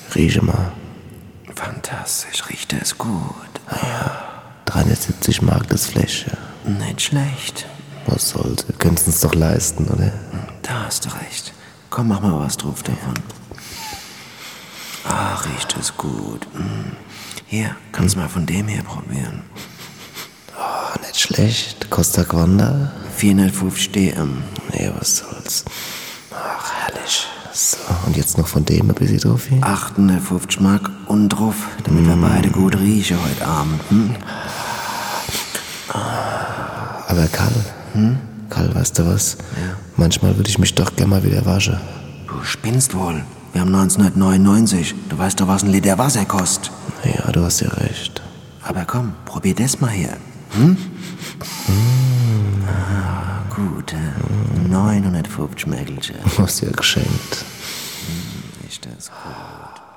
Rieche mal. Fantastisch, riecht es gut. 370 Mark das Fläschchen. Nicht schlecht. Was soll's, wir können's uns doch leisten, oder? Da hast du recht. Komm, mach mal was drauf davon. Riecht es gut. Hier, kannst mal von dem hier probieren. Nicht schlecht. Costa Quanda? 450 DM. Nee, was soll's. Ach, herrlich. So, und jetzt noch von dem ein bisschen drauf hier? 850 Mark und drauf, damit wir beide gut riechen heute Abend. Aber Karl, Karl, weißt du was? Ja. Manchmal würde ich mich doch gerne mal wieder waschen. Du spinnst wohl. Wir haben 1999. Du weißt doch, was ein Liter Wasser kostet. Ja, du hast ja recht. Aber komm, probier das mal hier. Gut. 950 Mägelchen. Du hast ja geschenkt. Ist das gut.